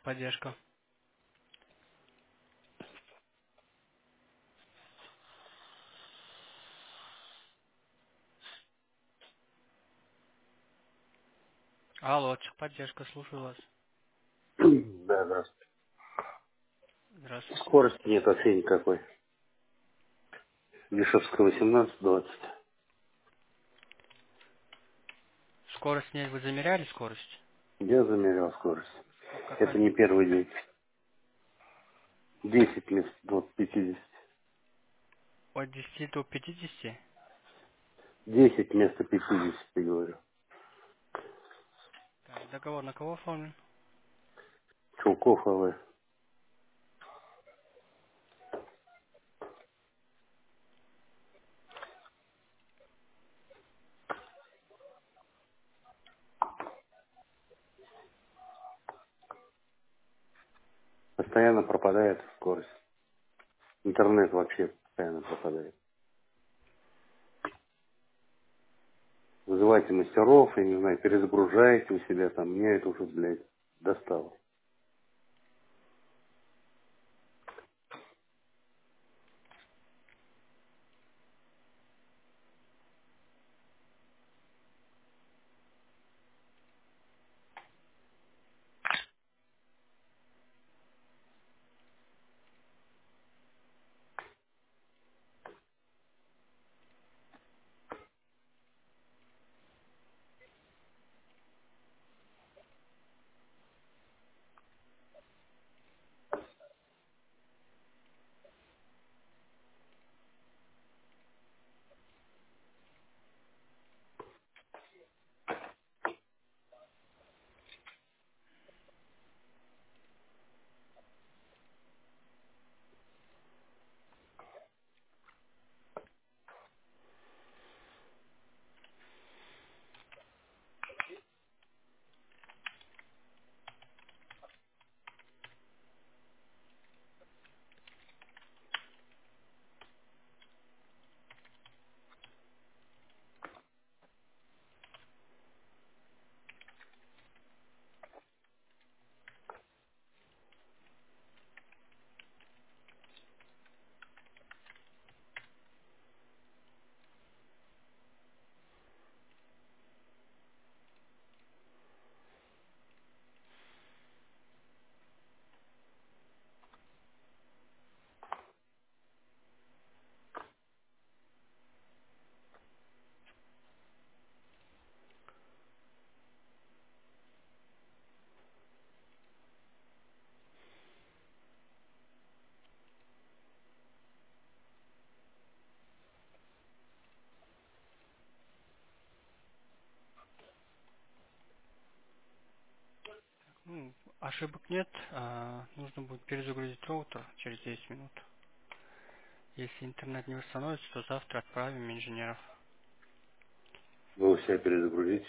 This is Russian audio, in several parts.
Поддержка. Алло, техподдержка, слушаю вас. Да, да. Здравствуйте. Скорости нет вообще никакой. Лишевская 18-20. Скорость нет, вы замеряли скорость? Я замерял скорость. Это Какая? не первый день. 10 вместо 50. От 10 до 50? 10 вместо 50, говорю. Так, договор на кого оформлен? Чулков АВ. Постоянно пропадает скорость. Интернет вообще постоянно пропадает. Вызывайте мастеров, я не знаю, перезагружаете у себя там. Меня это уже, блядь, достало. Ошибок нет. Нужно будет перезагрузить роутер через 10 минут. Если интернет не восстановится, то завтра отправим инженеров. Вы у себя перезагрузите.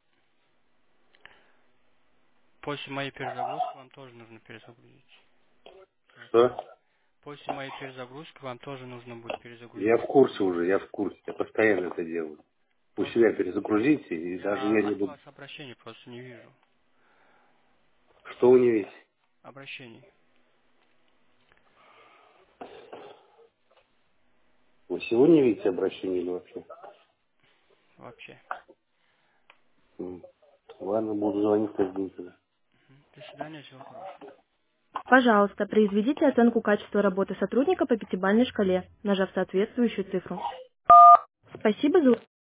После моей перезагрузки вам тоже нужно перезагрузить. Что? После моей перезагрузки вам тоже нужно будет Я перезагрузить. в курсе уже, я в курсе. Я постоянно это делаю. У Просто себя перезагрузите, и даже я я не от буду... вас обращений просто не вижу. Что у нее есть? Обращений Вы сегодня видите обращение или вообще? вообще. М. Ладно, буду звонить каждый день тогда. До свидания, всего хорошего. Пожалуйста, произведите оценку качества работы сотрудника по пятибалльной шкале, нажав соответствующую цифру. Спасибо за